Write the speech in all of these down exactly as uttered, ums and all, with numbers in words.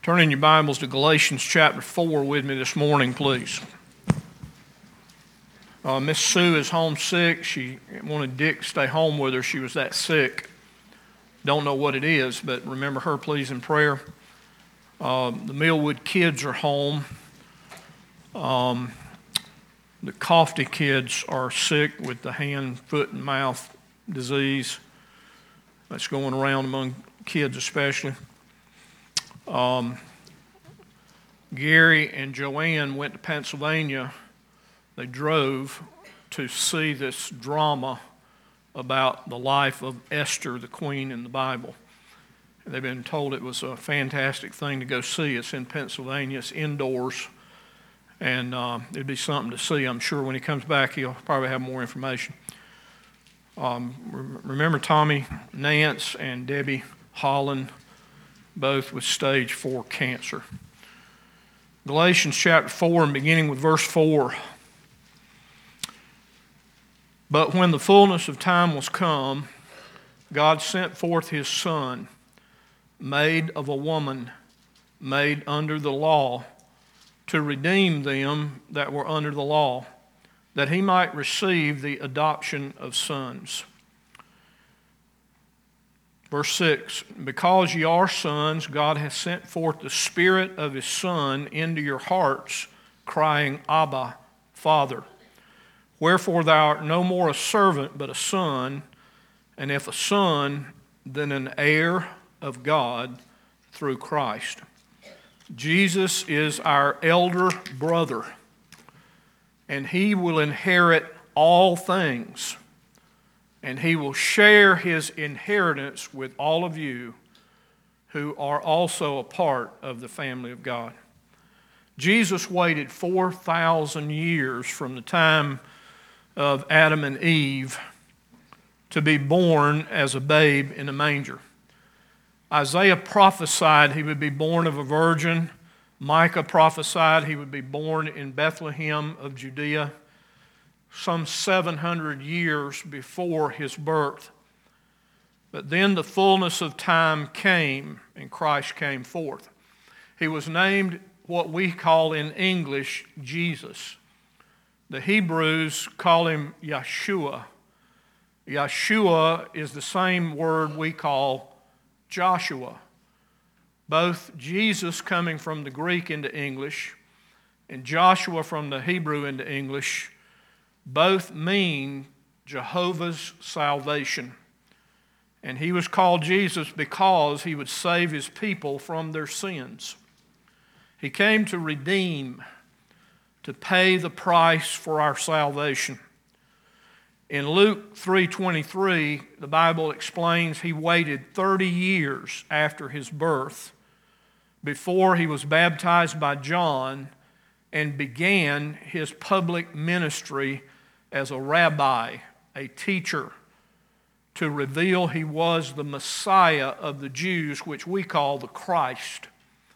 Turn in your Bibles to Galatians chapter four with me this morning, please. Uh, Miss Sue is homesick. She wanted Dick to stay home with her. She was that sick. Don't know what it is, but remember her, please, in prayer. Uh, the Millwood kids are home. Um, the Coffey kids are sick with the hand, foot, and mouth disease that's going around among kids especially. Um, Gary and Joanne went to Pennsylvania. They drove to see this drama about the life of Esther, the queen in the Bible. They've been told it was a fantastic thing to go see. It's in Pennsylvania. It's indoors. And uh, it'd be something to see. I'm sure when he comes back, he'll probably have more information. Um, remember Tommy Nance and Debbie Holland, both with stage four cancer. Galatians chapter four, and beginning with verse four. But when the fullness of time was come, God sent forth his Son, made of a woman, made under the law, to redeem them that were under the law, that he might receive the adoption of sons. Verse six, because ye are sons, God hath sent forth the Spirit of his Son into your hearts, crying, Abba, Father. Wherefore thou art no more a servant, but a son, and if a son, then an heir of God through Christ. Jesus is our elder brother, and he will inherit all things, and he will share his inheritance with all of you who are also a part of the family of God. Jesus waited four thousand years from the time of Adam and Eve to be born as a babe in a manger. Isaiah prophesied he would be born of a virgin. Micah prophesied he would be born in Bethlehem of Judea, some seven hundred years before his birth. But then the fullness of time came, and Christ came forth. He was named what we call in English Jesus. The Hebrews call him Yeshua. Yeshua is the same word we call Joshua. Both Jesus coming from the Greek into English and Joshua from the Hebrew into English both mean Jehovah's salvation. And he was called Jesus because he would save his people from their sins. He came to redeem, to pay the price for our salvation. In Luke three twenty-three, the Bible explains he waited thirty years after his birth before he was baptized by John and began his public ministry as a rabbi, a teacher, to reveal he was the Messiah of the Jews, which we call the Christ.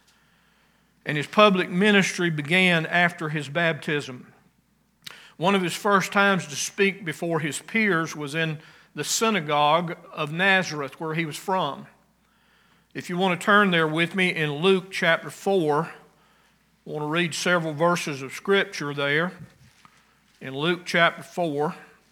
And his public ministry began after his baptism. One of his first times to speak before his peers was in the synagogue of Nazareth, where he was from. If you want to turn there with me in Luke chapter four, I want to read several verses of Scripture there. In Luke chapter four,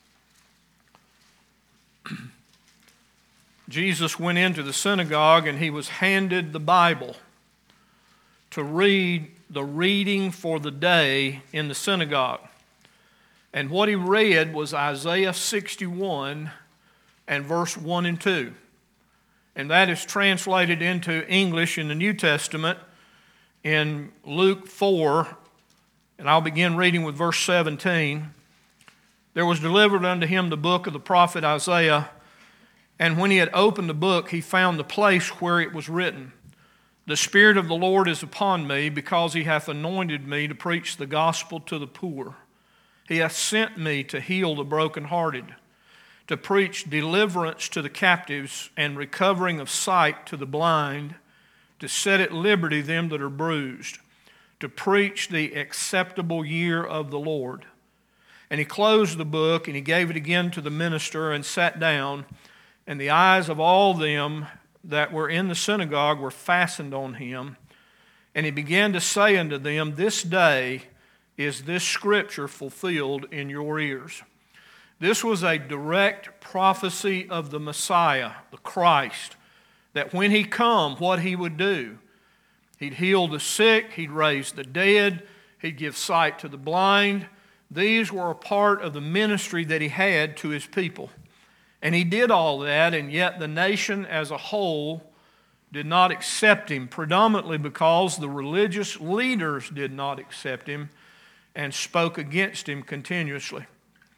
Jesus went into the synagogue and he was handed the Bible to read the reading for the day in the synagogue. And what he read was Isaiah sixty-one and verse one and two. And that is translated into English in the New Testament in Luke four, and I'll begin reading with verse seventeen. There was delivered unto him the book of the prophet Isaiah, and when he had opened the book, he found the place where it was written, The Spirit of the Lord is upon me, because he hath anointed me to preach the gospel to the poor. He hath sent me to heal the brokenhearted, to preach deliverance to the captives and recovering of sight to the blind, to set at liberty them that are bruised, to preach the acceptable year of the Lord. And he closed the book, and he gave it again to the minister, and sat down. And the eyes of all them that were in the synagogue were fastened on him. And he began to say unto them, This day is this scripture fulfilled in your ears. This was a direct prophecy of the Messiah, the Christ, that when he come, what he would do. He'd heal the sick, he'd raise the dead, he'd give sight to the blind. These were a part of the ministry that he had to his people. And he did all that, and yet the nation as a whole did not accept him, predominantly because the religious leaders did not accept him and spoke against him continuously.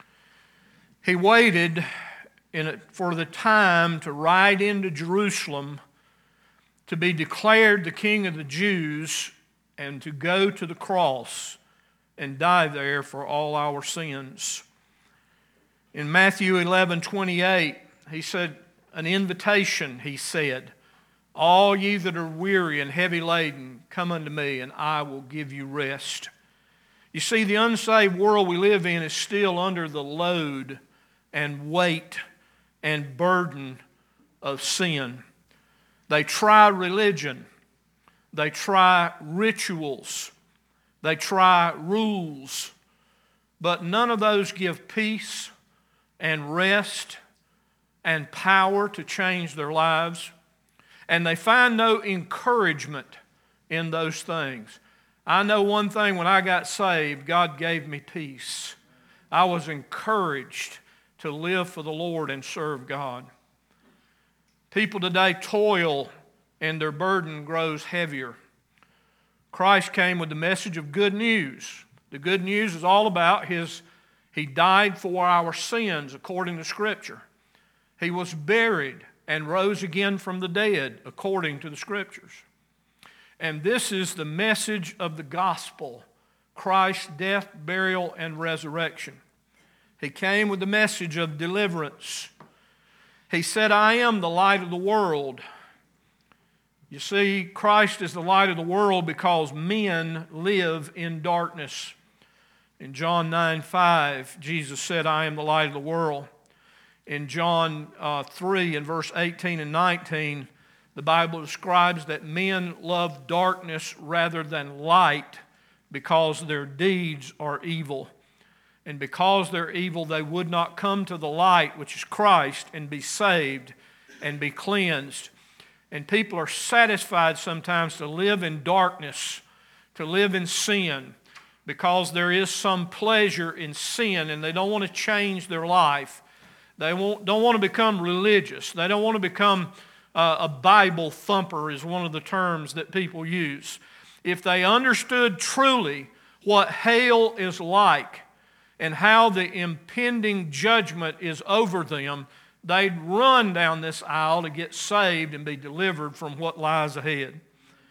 He waited in a, for the time to ride into Jerusalem to be declared the King of the Jews and to go to the cross and die there for all our sins. In Matthew eleven twenty-eight, he said, an invitation, he said, All ye that are weary and heavy laden, come unto me, and I will give you rest. You see, the unsaved world we live in is still under the load and weight and burden of sin. They try religion. They try rituals. They try rules. But none of those give peace and rest and power to change their lives. And they find no encouragement in those things. I know one thing, when I got saved, God gave me peace. I was encouraged to live for the Lord and serve God. People today toil and their burden grows heavier. Christ came with the message of good news. The good news is all about His, He died for our sins according to Scripture. He was buried and rose again from the dead according to the Scriptures. And this is the message of the gospel, Christ's death, burial, and resurrection. He came with the message of deliverance. He said, I am the light of the world. You see, Christ is the light of the world because men live in darkness. In John nine five, Jesus said, I am the light of the world. In John uh, three and verse eighteen and nineteen, the Bible describes that men love darkness rather than light because their deeds are evil. And because they're evil, they would not come to the light, which is Christ, and be saved and be cleansed. And people are satisfied sometimes to live in darkness, to live in sin, because there is some pleasure in sin, and they don't want to change their life. They won't, don't want to become religious. They don't want to become uh, a Bible thumper, is one of the terms that people use. If they understood truly what hell is like, and how the impending judgment is over them, they'd run down this aisle to get saved and be delivered from what lies ahead.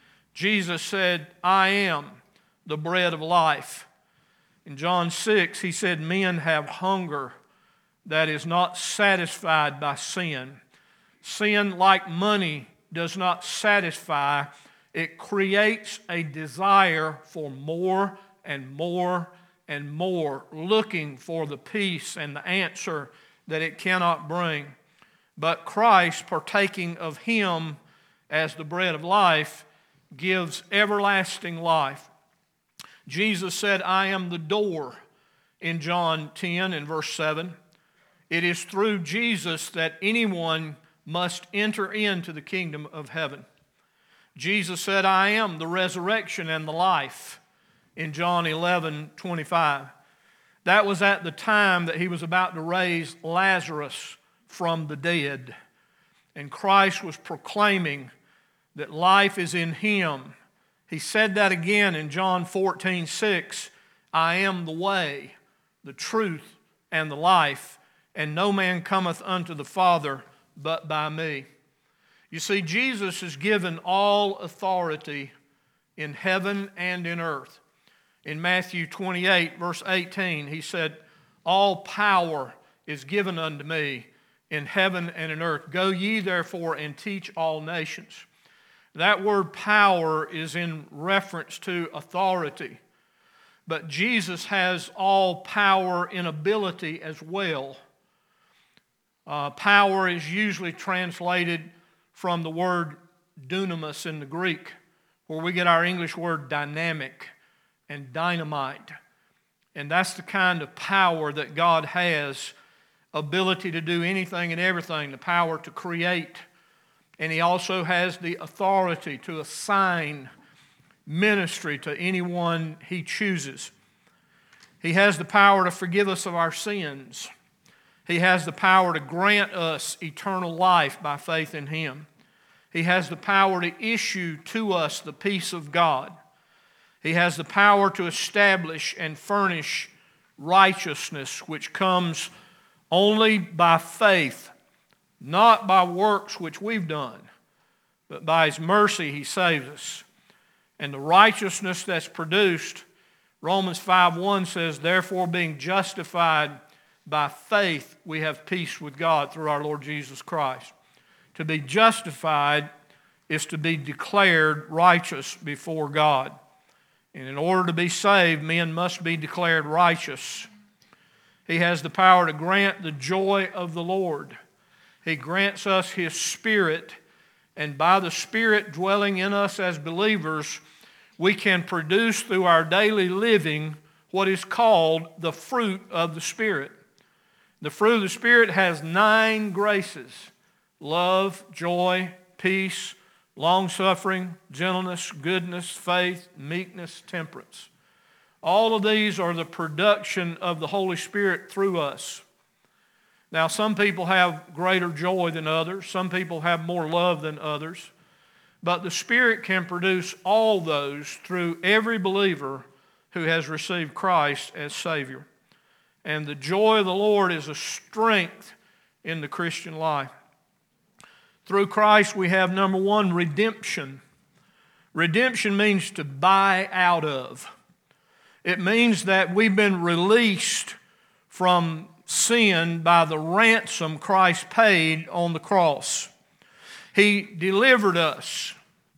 Jesus said, I am the bread of life. In John six, he said, men have hunger that is not satisfied by sin. Sin, like money, does not satisfy. It creates a desire for more and more and more, looking for the peace and the answer that it cannot bring. But Christ, partaking of Him as the bread of life, gives everlasting life. Jesus said, I am the door in John ten and verse seven. It is through Jesus that anyone must enter into the kingdom of heaven. Jesus said, I am the resurrection and the life in John eleven twenty-five. That was at the time that He was about to raise Lazarus from the dead. And Christ was proclaiming that life is in Him. He said that again in John fourteen six. I am the way, the truth, and the life, and no man cometh unto the Father but by me. You see, Jesus is given all authority in heaven and in earth. In Matthew twenty-eight, verse eighteen, He said, all power is given unto me in heaven and in earth. Go ye therefore and teach all nations. That word power is in reference to authority. But Jesus has all power in ability as well. Uh, power is usually translated from the word dunamis in the Greek, where we get our English word dynamic and dynamite. And that's the kind of power that God has, ability to do anything and everything, the power to create. And He also has the authority to assign ministry to anyone He chooses. He has the power to forgive us of our sins. He has the power to grant us eternal life by faith in Him. He has the power to issue to us the peace of God. He has the power to establish and furnish righteousness, which comes only by faith, not by works which we've done, but by His mercy He saves us. And the righteousness that's produced, Romans five one says, therefore being justified by faith, we have peace with God through our Lord Jesus Christ. To be justified is to be declared righteous before God. And in order to be saved, men must be declared righteous. He has the power to grant the joy of the Lord. He grants us His Spirit, and by the Spirit dwelling in us as believers, we can produce through our daily living what is called the fruit of the Spirit. The fruit of the Spirit has nine graces: love, joy, peace, long-suffering, gentleness, goodness, faith, meekness, temperance. All of these are the production of the Holy Spirit through us. Now, some people have greater joy than others. Some people have more love than others. But the Spirit can produce all those through every believer who has received Christ as Savior. And the joy of the Lord is a strength in the Christian life. Through Christ we have, number one, redemption. Redemption means to buy out of. It means that we've been released from sin by the ransom Christ paid on the cross. He delivered us,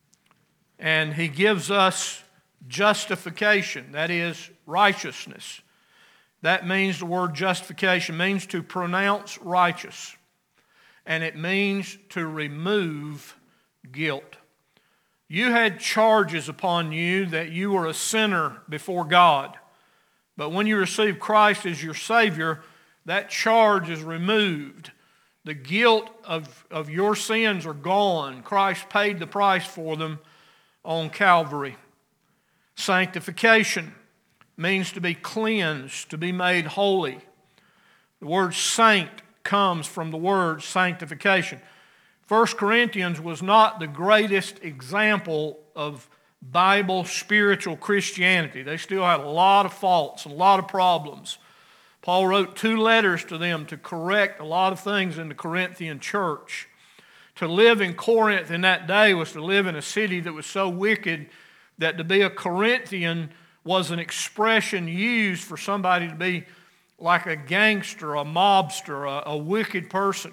and He gives us justification, that is, righteousness. That means, the word justification means to pronounce righteous, and it means to remove guilt. You had charges upon you that you were a sinner before God, but when you receive Christ as your Savior, that charge is removed. The guilt of, of your sins are gone. Christ paid the price for them on Calvary. Sanctification means to be cleansed, to be made holy. The word saint comes from the word sanctification. First Corinthians was not the greatest example of Bible spiritual Christianity. They still had a lot of faults, a lot of problems. Paul wrote two letters to them to correct a lot of things in the Corinthian church. To live in Corinth in that day was to live in a city that was so wicked that to be a Corinthian was an expression used for somebody to be like a gangster, a mobster, a, a wicked person.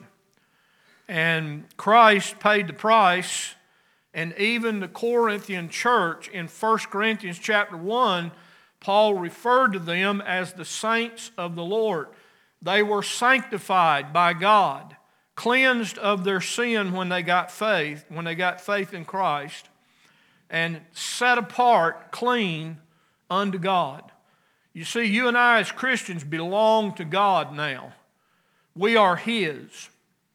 And Christ paid the price, and even the Corinthian church in First Corinthians chapter one, Paul referred to them as the saints of the Lord. They were sanctified by God, cleansed of their sin when they got faith, when they got faith in Christ, and set apart, clean unto God. You see, you and I as Christians belong to God now. We are His.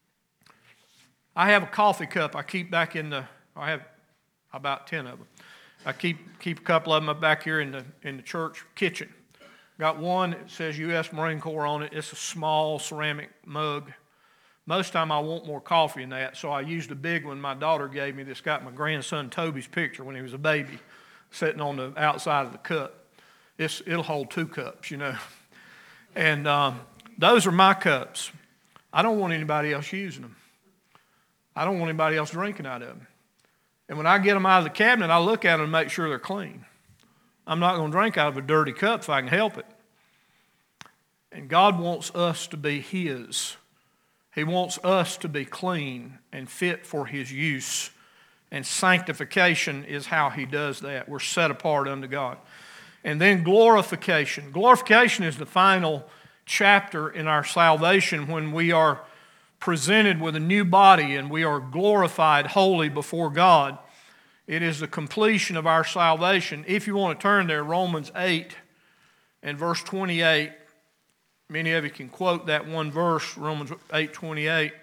I have a coffee cup I keep back in the, I have about ten of them. I keep keep a couple of them back here in the in the church kitchen. Got one that says U S Marine Corps on it. It's a small ceramic mug. Most of the time I want more coffee than that, so I used a big one my daughter gave me that's got my grandson Toby's picture when he was a baby sitting on the outside of the cup. It's, it'll hold two cups, you know. And um, those are my cups. I don't want anybody else using them. I don't want anybody else drinking out of them. And when I get them out of the cabinet, I look at them and make sure they're clean. I'm not going to drink out of a dirty cup if I can help it. And God wants us to be His. He wants us to be clean and fit for His use. And sanctification is how He does that. We're set apart unto God. And then glorification. Glorification is the final chapter in our salvation when we are presented with a new body and we are glorified wholly before God. It is the completion of our salvation. If you want to turn there, Romans eight and verse twenty-eight. Many of you can quote that one verse, Romans eight twenty-eight. It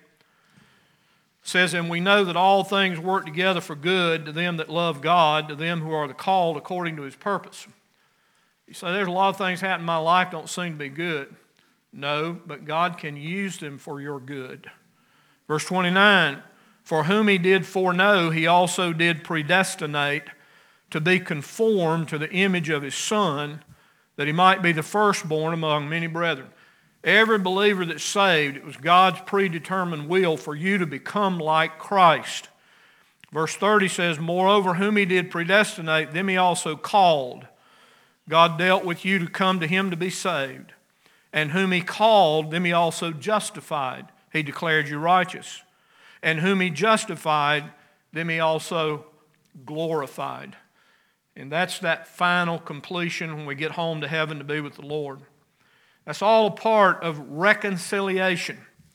says, and we know that all things work together for good to them that love God, to them who are the called according to his purpose. You say, there's a lot of things happening in my life don't seem to be good. No, but God can use them for your good. Verse twenty-nine, for whom he did foreknow, he also did predestinate to be conformed to the image of his Son, that he might be the firstborn among many brethren. Every believer that's saved, it was God's predetermined will for you to become like Christ. Verse thirty says, moreover, whom he did predestinate, them he also called. God dealt with you to come to him to be saved. And whom he called, them he also justified. He declared you righteous. And whom he justified, them he also glorified. And that's that final completion when we get home to heaven to be with the Lord. That's all a part of reconciliation.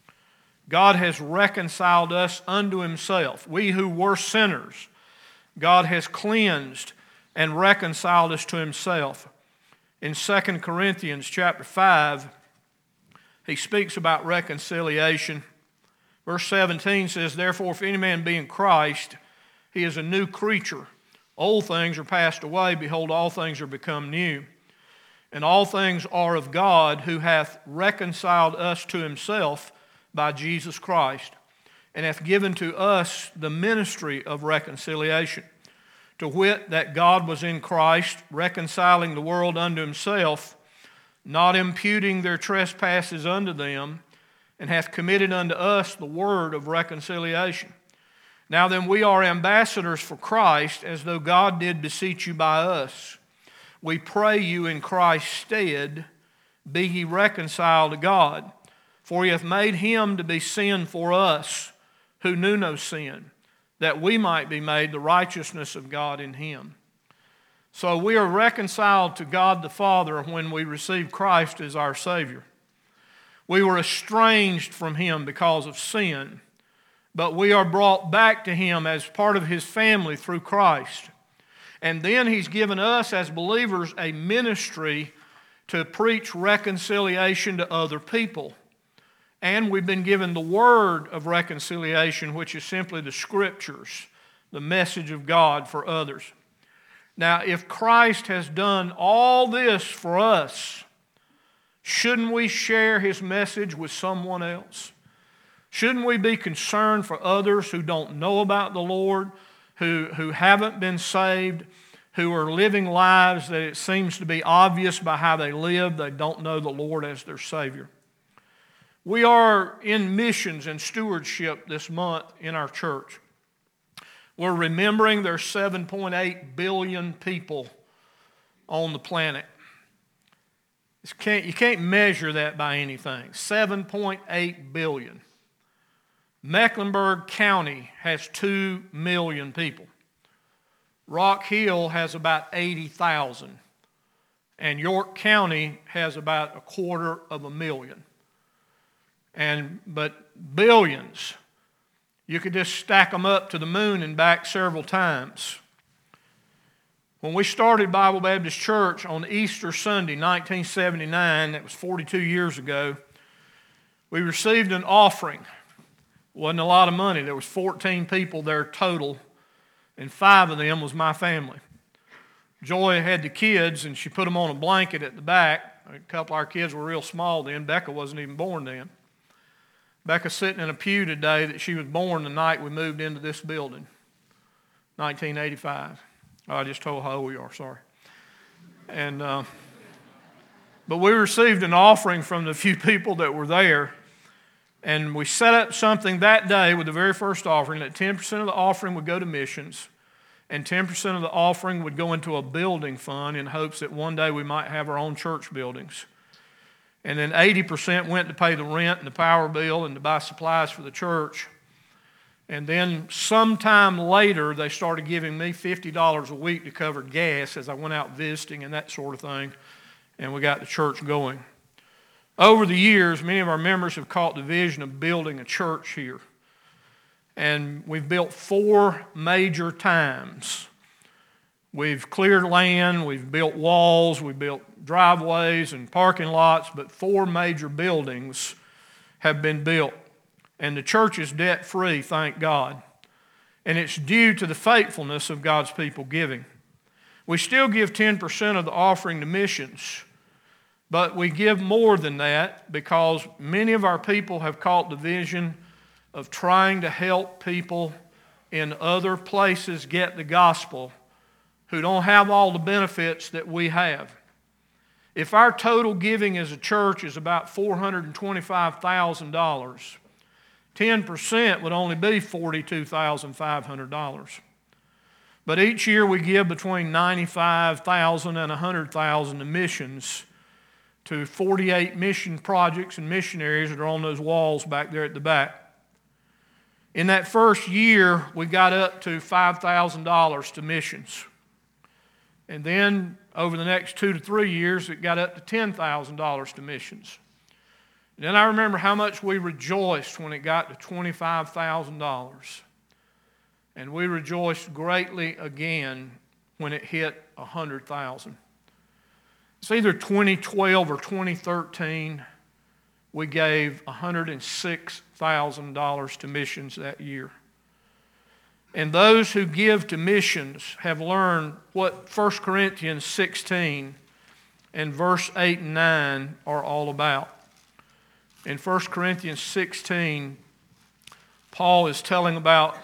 God has reconciled us unto himself. We who were sinners, God has cleansed and reconciled us to himself. In Second Corinthians chapter five, he speaks about reconciliation. Verse seventeen says, therefore, if any man be in Christ, he is a new creature. Old things are passed away. Behold, all things are become new. And all things are of God, who hath reconciled us to himself by Jesus Christ, and hath given to us the ministry of reconciliation. To wit, that God was in Christ, reconciling the world unto himself, not imputing their trespasses unto them, and hath committed unto us the word of reconciliation. Now then, we are ambassadors for Christ, as though God did beseech you by us. We pray you in Christ's stead, be ye reconciled to God. For he hath made him to be sin for us, who knew no sin, that we might be made the righteousness of God in him. So we are reconciled to God the Father when we receive Christ as our Savior. We were estranged from him because of sin, but we are brought back to him as part of his family through Christ. And then he's given us as believers a ministry to preach reconciliation to other people. And we've been given the word of reconciliation, which is simply the scriptures, the message of God for others. Now, if Christ has done all this for us, shouldn't we share his message with someone else? Shouldn't we be concerned for others who don't know about the Lord, who, who haven't been saved, who are living lives that it seems to be obvious by how they live, they don't know the Lord as their Savior? We are in missions and stewardship this month in our church. We're remembering there's seven point eight billion people on the planet. You can't, you can't measure that by anything. seven point eight billion. Mecklenburg County has two million people. Rock Hill has about eighty thousand. And York County has about a quarter of a million. And but billions, you could just stack them up to the moon and back several times. When we started Bible Baptist Church on Easter Sunday, nineteen seventy-nine, that was forty-two years ago, we received an offering. Wasn't a lot of money. There was fourteen people there total, and five of them was my family. Joy had the kids, and she put them on a blanket at the back. A couple of our kids were real small then. Becca wasn't even born then. Becca's sitting in a pew today that she was born the night we moved into this building, nineteen eighty-five. Oh, I just told how old we are, sorry. And uh, but we received an offering from the few people that were there. And we set up something that day with the very first offering that ten percent of the offering would go to missions and ten percent of the offering would go into a building fund in hopes that one day we might have our own church buildings. And then eighty percent went to pay the rent and the power bill and to buy supplies for the church. And then sometime later, they started giving me fifty dollars a week to cover gas as I went out visiting and that sort of thing. And we got the church going. Over the years, many of our members have caught the vision of building a church here. And we've built four major times. We've cleared land, we've built walls, we've built driveways and parking lots, but four major buildings have been built. And the church is debt-free, thank God. And it's due to the faithfulness of God's people giving. We still give ten percent of the offering to missions, but we give more than that because many of our people have caught the vision of trying to help people in other places get the gospel who don't have all the benefits that we have. If our total giving as a church is about four hundred twenty-five thousand dollars, ten percent would only be forty-two thousand five hundred dollars. But each year we give between ninety-five thousand dollars and one hundred thousand dollars to missions, to forty-eight mission projects and missionaries that are on those walls back there at the back. In that first year, we got up to five thousand dollars to missions. And then over the next two to three years, it got up to ten thousand dollars to missions. And then I remember how much we rejoiced when it got to twenty-five thousand dollars. And we rejoiced greatly again when it hit one hundred thousand dollars. It's either twenty twelve or twenty thirteen, we gave one hundred six thousand dollars to missions that year. And those who give to missions have learned what First Corinthians sixteen and verse eight and nine are all about. In First Corinthians sixteen, Paul is telling about,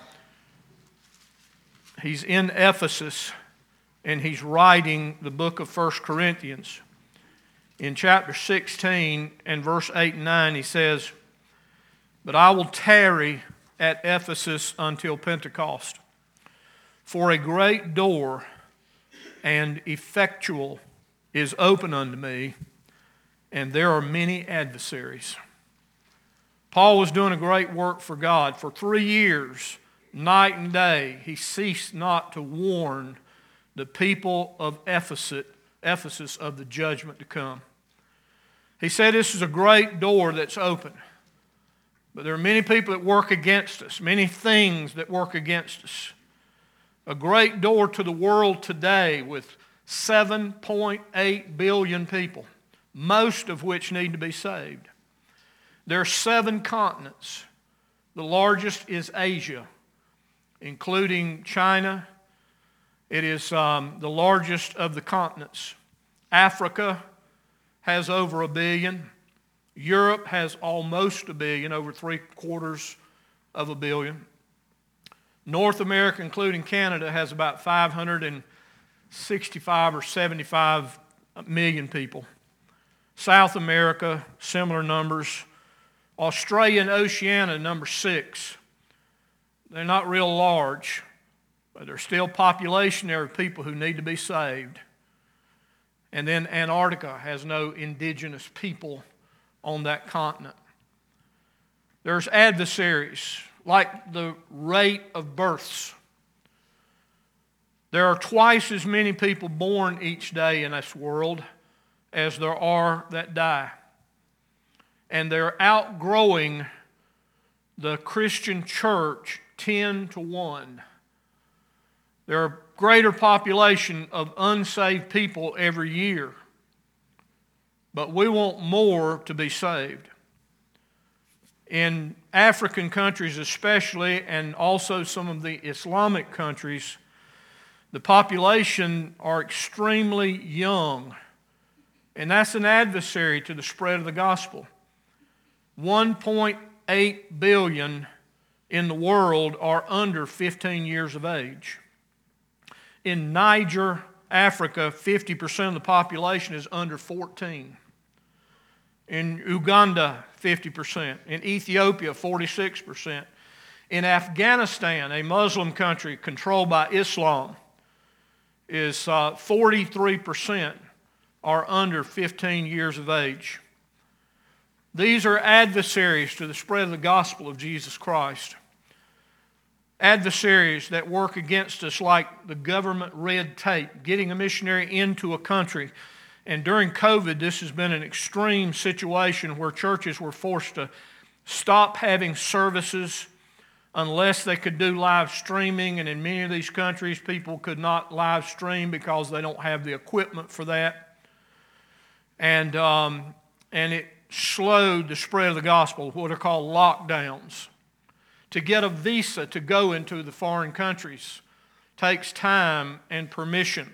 he's in Ephesus and he's writing the book of First Corinthians. In chapter sixteen and verse eight and nine, he says, "But I will tarry at Ephesus until Pentecost. For a great door and effectual is open unto me, and there are many adversaries." Paul was doing a great work for God. For three years, night and day, he ceased not to warn the people of Ephesus, Ephesus of the judgment to come. He said this is a great door that's open. But there are many people that work against us, many things that work against us. A great door to the world today with seven point eight billion people, most of which need to be saved. There are seven continents. The largest is Asia, including China. It is um, the largest of the continents. Africa has over a billion. Europe has almost a billion, over three quarters of a billion. North America, including Canada, has about five hundred sixty-five or seventy-five million people. South America, similar numbers. Australia and Oceania, number six. They're not real large, but there's still population there of people who need to be saved. And then Antarctica has no indigenous people on that continent. There's adversaries, like the rate of births. There are twice as many people born each day in this world as there are that die. And they're outgrowing the Christian church ten to one. There are greater population of unsaved people every year. But we want more to be saved. In African countries especially, and also some of the Islamic countries, the population are extremely young. And that's an adversary to the spread of the gospel. one point eight billion in the world are under fifteen years of age. In Niger, Africa, fifty percent of the population is under fourteen. In Uganda, fifty percent. In Ethiopia, forty-six percent. In Afghanistan, a Muslim country controlled by Islam, is uh, forty-three percent are under fifteen years of age. These are adversaries to the spread of the gospel of Jesus Christ. Adversaries that work against us like the government red tape, getting a missionary into a country. And during COVID, this has been an extreme situation where churches were forced to stop having services unless they could do live streaming, and in many of these countries, people could not live stream because they don't have the equipment for that. And, um, and it slowed the spread of the gospel, what are called lockdowns. To get a visa to go into the foreign countries takes time and permission.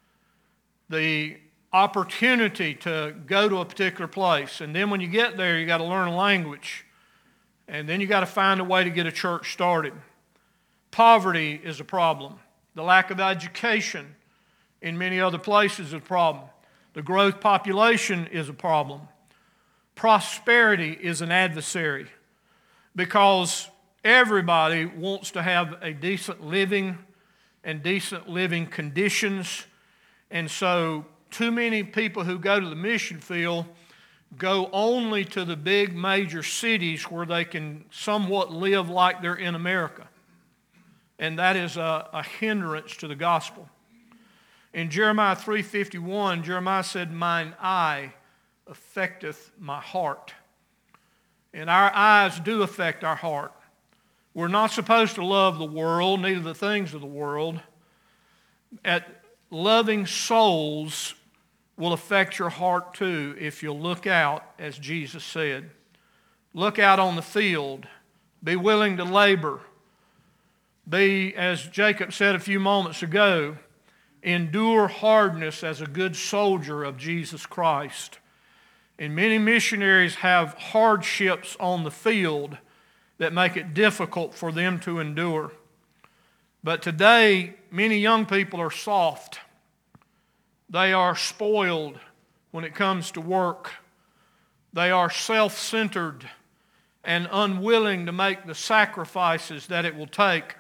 The opportunity to go to a particular place, and then when you get there, you got to learn a language, and then you got to find a way to get a church started. Poverty is a problem. The lack of education in many other places is a problem. The growth population is a problem. Prosperity is an adversary because everybody wants to have a decent living and decent living conditions. And so too many people who go to the mission field go only to the big major cities where they can somewhat live like they're in America. And that is a, a hindrance to the gospel. In Jeremiah three fifty-one, Jeremiah said, "Mine eye affecteth my heart." And our eyes do affect our heart. We're not supposed to love the world, neither the things of the world. At loving souls will affect your heart too if you'll look out, as Jesus said. Look out on the field. Be willing to labor. Be, as Jacob said a few moments ago, endure hardness as a good soldier of Jesus Christ. And many missionaries have hardships on the field that make it difficult for them to endure. But today, many young people are soft. They are spoiled when it comes to work. They are self-centered and unwilling to make the sacrifices that it will take.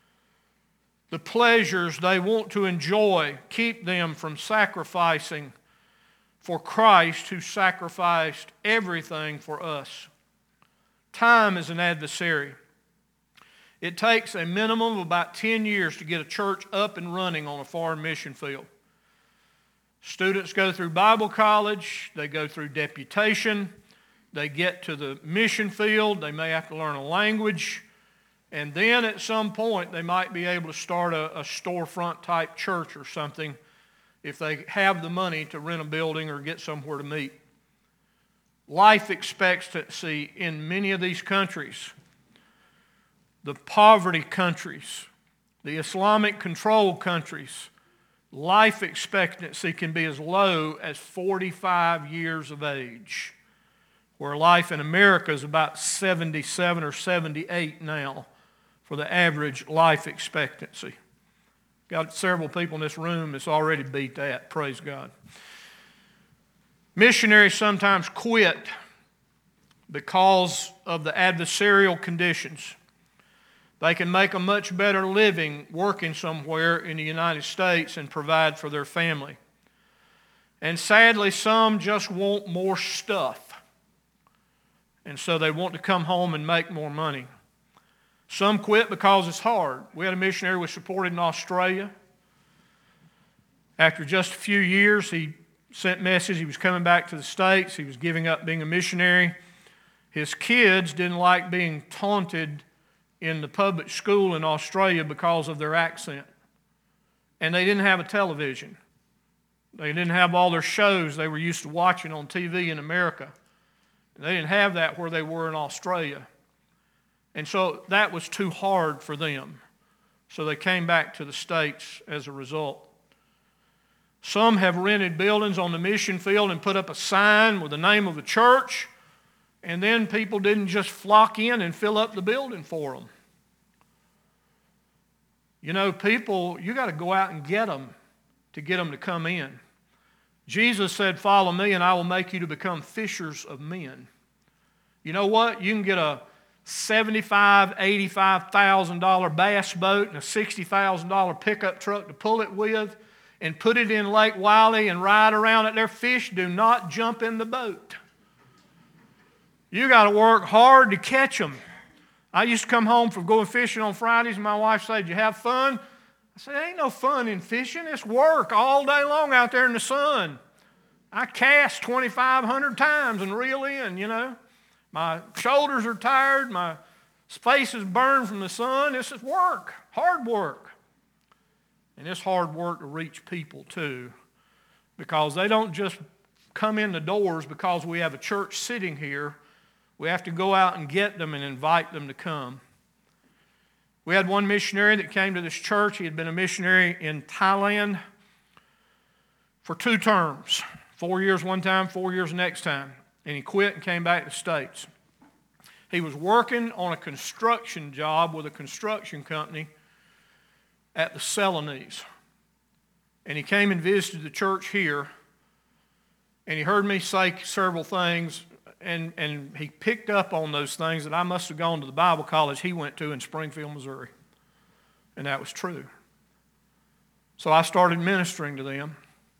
The pleasures they want to enjoy keep them from sacrificing for Christ, who sacrificed everything for us. Time is an adversary. It takes a minimum of about ten years to get a church up and running on a foreign mission field. Students go through Bible college, they go through deputation, they get to the mission field, they may have to learn a language, and then at some point they might be able to start a, a storefront type church or something if they have the money to rent a building or get somewhere to meet. Life expectancy in many of these countries, the poverty countries, the Islamic controlled countries, life expectancy can be as low as forty-five years of age, where life in America is about seventy-seven or seventy-eight now for the average life expectancy. Got several people in this room that's already beat that, praise God. Missionaries sometimes quit because of the adversarial conditions. They can make a much better living working somewhere in the United States and provide for their family. And sadly, some just want more stuff. And so they want to come home and make more money. Some quit because it's hard. We had a missionary we supported in Australia. After just a few years, he sent message. He was coming back to the States. He was giving up being a missionary. His kids didn't like being taunted in the public school in Australia because of their accent. And they didn't have a television. They didn't have all their shows they were used to watching on T V in America. They didn't have that where they were in Australia. And so that was too hard for them. So they came back to the States as a result. Some have rented buildings on the mission field and put up a sign with the name of the church, and then people didn't just flock in and fill up the building for them. You know, people, you got to go out and get them to get them to come in. Jesus said, "Follow me and I will make you to become fishers of men." You know what? You can get a seventy-five thousand dollars, eighty-five thousand dollars bass boat and a sixty thousand dollars pickup truck to pull it with and put it in Lake Wiley and ride around it there. Fish do not jump in the boat. You got to work hard to catch them. I used to come home from going fishing on Fridays, and my wife said, "Did you have fun?" I said, "Ain't no fun in fishing. It's work all day long out there in the sun. I cast twenty-five hundred times and reel in, you know. My shoulders are tired. My His face is burned from the sun. This is work, hard work. And it's hard work to reach people too, because they don't just come in the doors because we have a church sitting here. We have to go out and get them and invite them to come. We had one missionary that came to this church. He had been a missionary in Thailand for two terms, four years one time, four years the next time. And he quit and came back to the States. He was working on a construction job with a construction company at the Celanese. And he came and visited the church here, and he heard me say several things, and, and he picked up on those things that I must have gone to the Bible college he went to in Springfield, Missouri. And that was true. So I started ministering to them,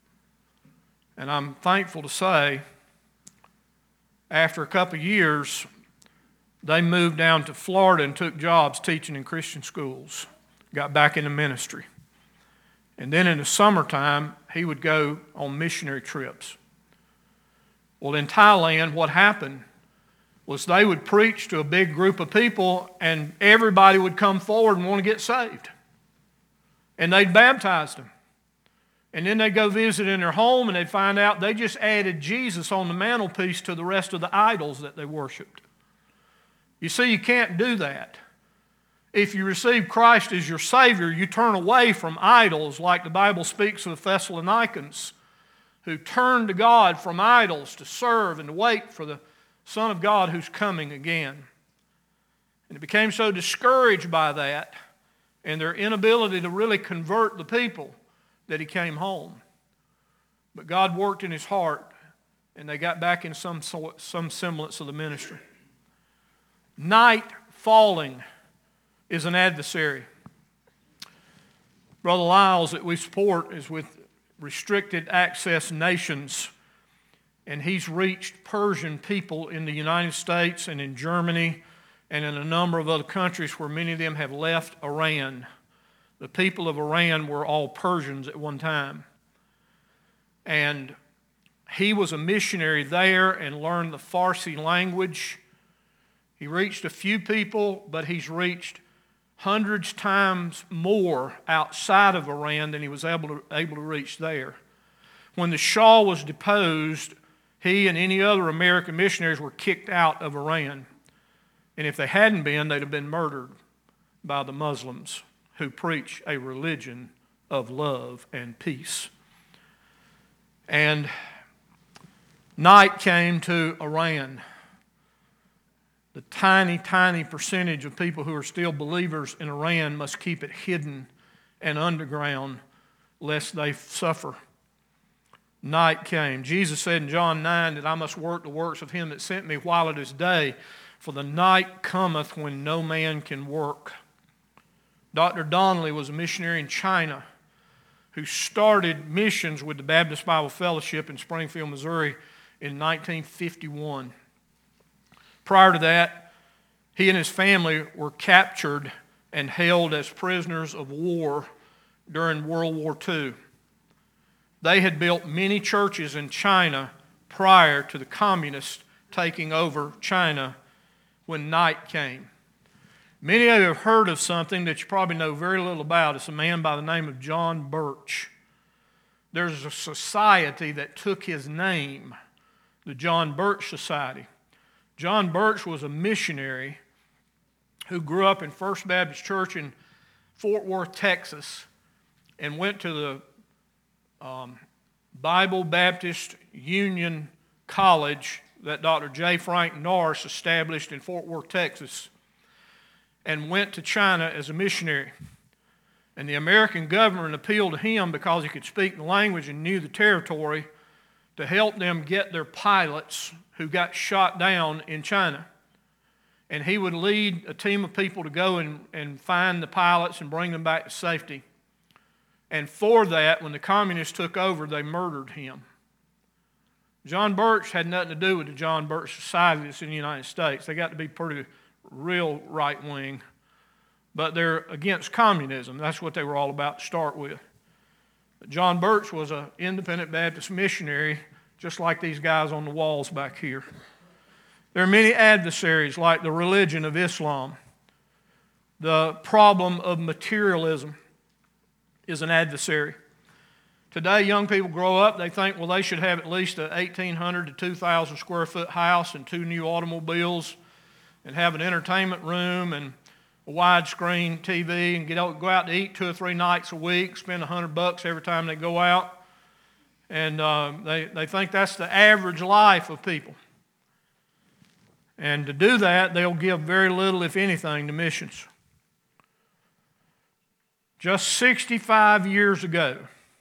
and I'm thankful to say, after a couple of years, they moved down to Florida and took jobs teaching in Christian schools. Got back into ministry. And then in the summertime, he would go on missionary trips. Well, in Thailand, what happened was they would preach to a big group of people, and everybody would come forward and want to get saved. And they'd baptize them. And then they'd go visit in their home, and they'd find out they just added Jesus on the mantelpiece to the rest of the idols that they worshiped. You see, you can't do that. If you receive Christ as your Savior, you turn away from idols, like the Bible speaks of the Thessalonians, who turned to God from idols to serve and to wait for the Son of God who's coming again. And it became so discouraged by that and their inability to really convert the people that he came home. But God worked in his heart, and they got back in some, some semblance of the ministry. Night falling is an adversary. Brother Lyles that we support is with Restricted Access Nations, and he's reached Persian people in the United States and in Germany and in a number of other countries where many of them have left Iran. The people of Iran were all Persians at one time. And he was a missionary there and learned the Farsi language. He reached a few people, but he's reached hundreds times more outside of Iran than he was able to, able to reach there. When the Shah was deposed, he and any other American missionaries were kicked out of Iran. And if they hadn't been, they'd have been murdered by the Muslims who preach a religion of love and peace. And night came to Iran. The tiny, tiny percentage of people who are still believers in Iran must keep it hidden and underground lest they suffer. Night came. Jesus said in John nine that I must work the works of him that sent me while it is day, for the night cometh when no man can work. Doctor Donnelly was a missionary in China who started missions with the Baptist Bible Fellowship in Springfield, Missouri in nineteen fifty-one. Prior to that, he and his family were captured and held as prisoners of war during World War Two. They had built many churches in China prior to the communists taking over China when night came. Many of you have heard of something that you probably know very little about. It's a man by the name of John Birch. There's a society that took his name, the John Birch Society. John Birch was a missionary who grew up in First Baptist Church in Fort Worth, Texas, and went to the um, Bible Baptist Union College that Doctor J. Frank Norris established in Fort Worth, Texas, and went to China as a missionary. And the American government appealed to him because he could speak the language and knew the territory to help them get their pilots who got shot down in China. And he would lead a team of people to go and, and find the pilots and bring them back to safety. And for that, when the communists took over, they murdered him. John Birch had nothing to do with the John Birch Society that's in the United States. They got to be pretty real right-wing. But they're against communism. That's what they were all about to start with. But John Birch was an independent Baptist missionary, just like these guys on the walls back here. There are many adversaries like the religion of Islam. The problem of materialism is an adversary. Today, young people grow up, they think, well, they should have at least an eighteen hundred to two thousand square foot house and two new automobiles and have an entertainment room and a widescreen T V and get out, go out to eat two or three nights a week, spend a hundred bucks every time they go out. And uh, they, they think that's the average life of people. And to do that, they'll give very little, if anything, to missions. Just sixty-five years ago,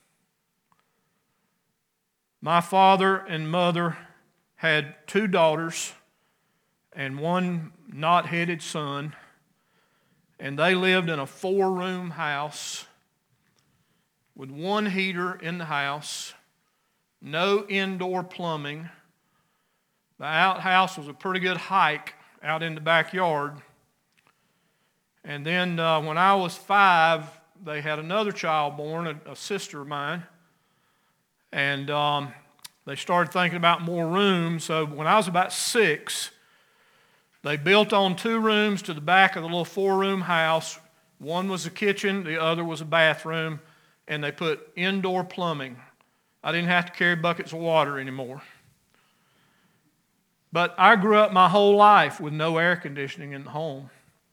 my father and mother had two daughters and one knot-headed son, and they lived in a four-room house with one heater in the house, no indoor plumbing. The outhouse was a pretty good hike out in the backyard. And then uh, when I was five, they had another child born, a, a sister of mine. And um, they started thinking about more rooms. So when I was about six, they built on two rooms to the back of the little four-room house. One was a kitchen, the other was a bathroom, and they put indoor plumbing. I didn't have to carry buckets of water anymore. But I grew up my whole life with no air conditioning in the home.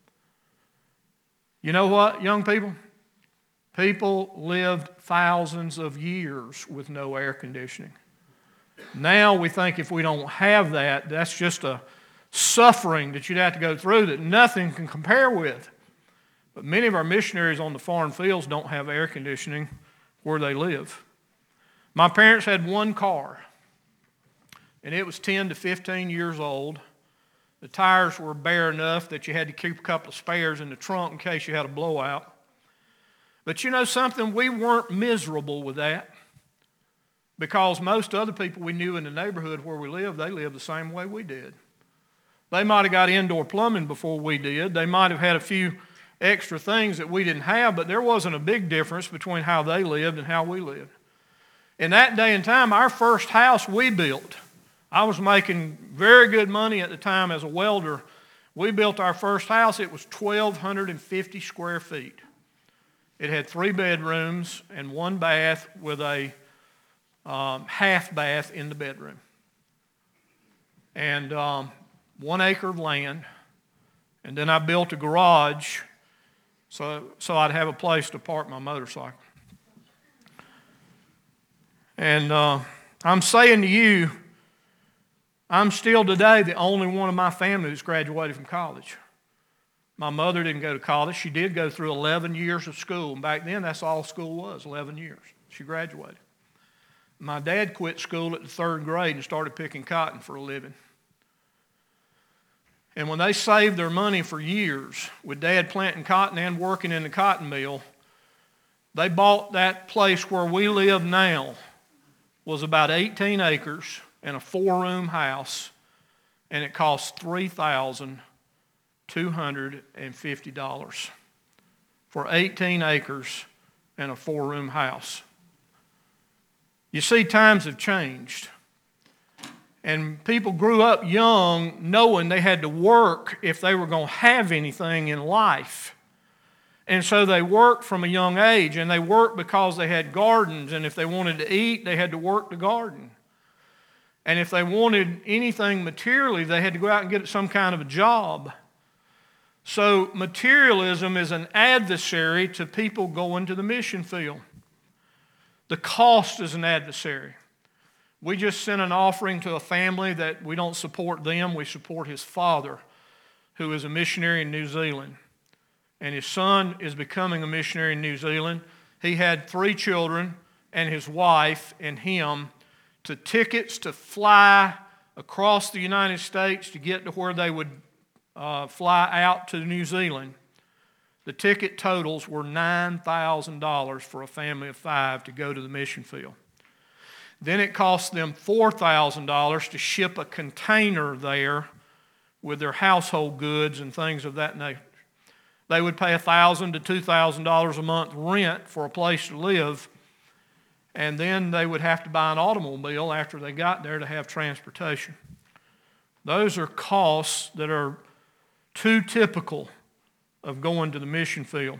You know what, young people? People lived thousands of years with no air conditioning. Now we think if we don't have that, that's just a suffering that you'd have to go through that nothing can compare with. But many of our missionaries on the foreign fields don't have air conditioning where they live. My parents had one car, and it was ten to fifteen years old. The tires were bare enough that you had to keep a couple of spares in the trunk in case you had a blowout. But you know something? We weren't miserable with that because most other people we knew in the neighborhood where we lived, they lived the same way we did. They might have got indoor plumbing before we did. They might have had a few extra things that we didn't have, but there wasn't a big difference between how they lived and how we lived. In that day and time, our first house we built, I was making very good money at the time as a welder. We built our first house. It was twelve fifty square feet. It had three bedrooms and one bath with a um, half bath in the bedroom. And um, one acre of land. And then I built a garage so, so I'd have a place to park my motorcycle. And uh, I'm saying to you, I'm still today the only one of my family who's graduated from college. My mother didn't go to college. She did go through eleven years of school. And back then, that's all school was, eleven years. She graduated. My dad quit school at the third grade and started picking cotton for a living. And when they saved their money for years, with Dad planting cotton and working in the cotton mill, they bought that place where we live now. Was about eighteen acres and a four-room house, and it cost three thousand two hundred fifty dollars for eighteen acres and a four-room house. You see, times have changed. And people grew up young knowing they had to work if they were going to have anything in life. And so they worked from a young age, and they worked because they had gardens, and if they wanted to eat, they had to work the garden. And if they wanted anything materially, they had to go out and get some kind of a job. So materialism is an adversary to people going to the mission field. The cost is an adversary. We just sent an offering to a family that we don't support them, we support his father, who is a missionary in New Zealand. And his son is becoming a missionary in New Zealand. He had three children and his wife and him to tickets to fly across the United States to get to where they would uh, fly out to New Zealand. The ticket totals were nine thousand dollars for a family of five to go to the mission field. Then it cost them four thousand dollars to ship a container there with their household goods and things of that nature. They would pay one thousand dollars to two thousand dollars a month rent for a place to live, and then they would have to buy an automobile after they got there to have transportation. Those are costs that are too typical of going to the mission field.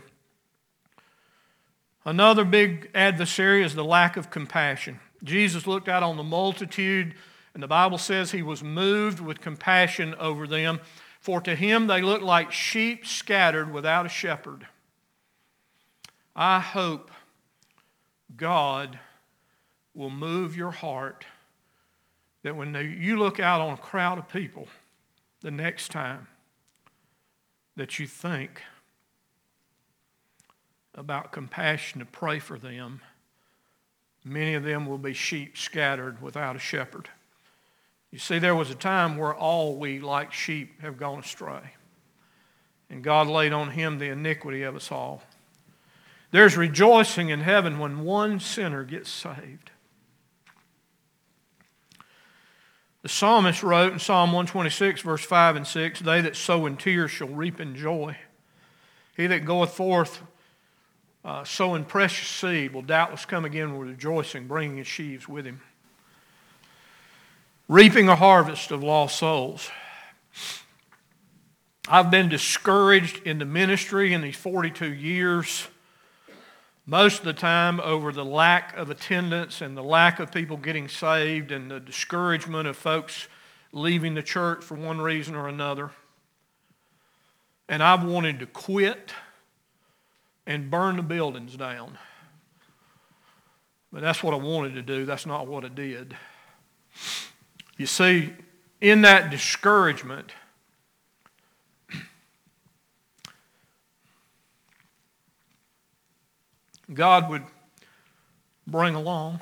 Another big adversary is the lack of compassion. Jesus looked out on the multitude, and the Bible says he was moved with compassion over them. For to him they looked like sheep scattered without a shepherd. I hope God will move your heart that when you look out on a crowd of people the next time, that you think about compassion to pray for them. Many of them will be sheep scattered without a shepherd. You see, there was a time where all we like sheep have gone astray. And God laid on him the iniquity of us all. There's rejoicing in heaven when one sinner gets saved. The psalmist wrote in Psalm one twenty-six, verse five and six, "They that sow in tears shall reap in joy. He that goeth forth uh, sowing precious seed will doubtless come again with rejoicing, bringing his sheaves with him." Reaping a harvest of lost souls. I've been discouraged in the ministry in these forty-two years, most of the time over the lack of attendance and the lack of people getting saved and the discouragement of folks leaving the church for one reason or another. And I've wanted to quit and burn the buildings down. But that's what I wanted to do. That's not what I did. You see, in that discouragement, God would bring along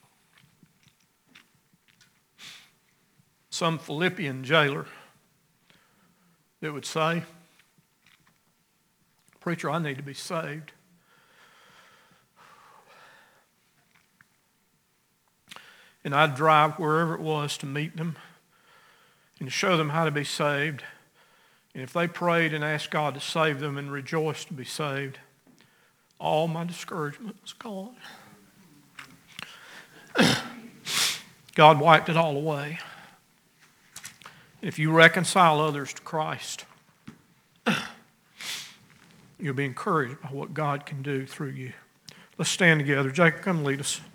some Philippian jailer that would say, "Preacher, I need to be saved." And I'd drive wherever it was to meet them and to show them how to be saved. And if they prayed and asked God to save them and rejoiced to be saved, all my discouragement was gone. God wiped it all away. If you reconcile others to Christ, you'll be encouraged by what God can do through you. Let's stand together. Jacob, come lead us.